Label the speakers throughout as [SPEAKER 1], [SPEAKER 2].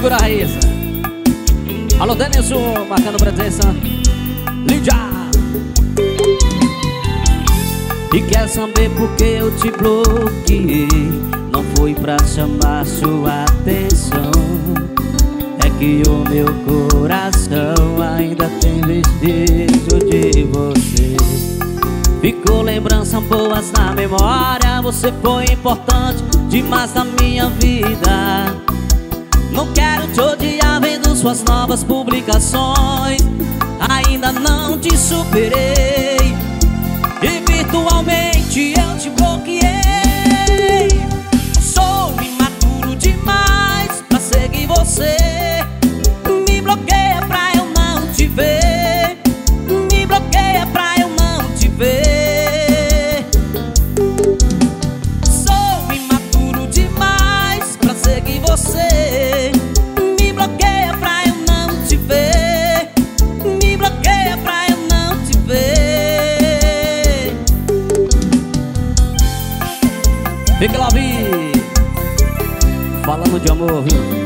[SPEAKER 1] Segura a Raíssa. Alô, Denilson, marcando presença. Lídia. E quer saber por que eu te bloqueei? Não foi pra chamar sua atenção, é que o meu coração ainda tem vestígio de você. Ficou lembranças boas na memória, você foi importante demais na minha vida. Não quero te odiar vendo suas novas publicações, ainda não te superei e virtualmente eu te bloqueei. Sou imaturo demais pra seguir você. Me bloqueia pra eu não te ver. Me bloqueia pra eu não te ver. Sou imaturo demais pra seguir você. Me bloqueia pra eu não te ver. Me bloqueia pra eu não te ver. Fica lá, falando de amor, viu?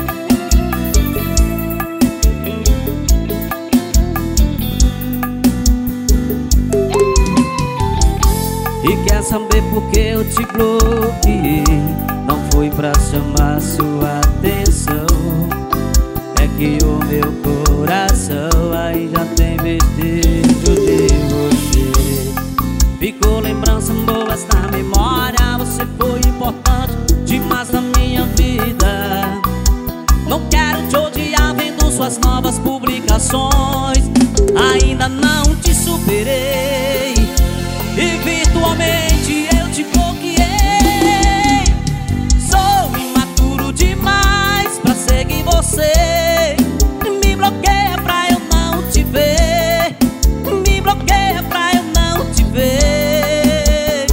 [SPEAKER 1] E quer saber por que eu te bloqueei? Não foi pra chamar sua atenção, é que o meu coração aí já tem vestígio de você. Ficou lembranças boas na memória, você foi importante demais na minha vida. Não quero te odiar vendo suas novas publicações, ainda não te superei e virtualmente eu te bloqueei. Sou imaturo demais pra seguir você. Me bloqueia pra eu não te ver. Me bloqueia pra eu não te ver.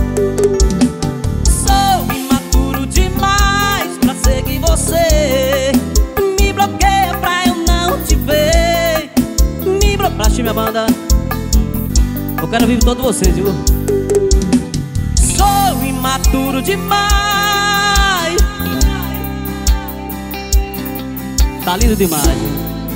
[SPEAKER 1] Sou imaturo demais pra seguir você. Me bloqueia pra eu não te ver. Me bloqueia. Pra assistir minha banda, eu quero viver todos vocês, viu? Sou imaturo demais. Tá lindo demais, viu?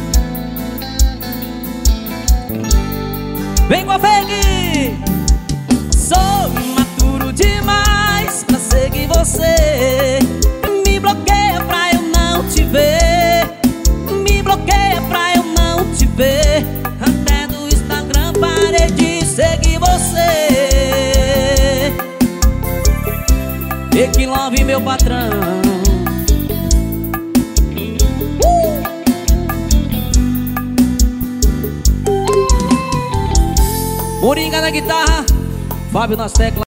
[SPEAKER 1] Vem com a Feg! Sou imaturo demais pra seguir você. Me bloqueia pra eu não te ver. Me bloqueia pra eu não te ver. Até do Instagram parei de seguir você. E que love, meu patrão. Moringa na guitarra, Fábio nas teclas.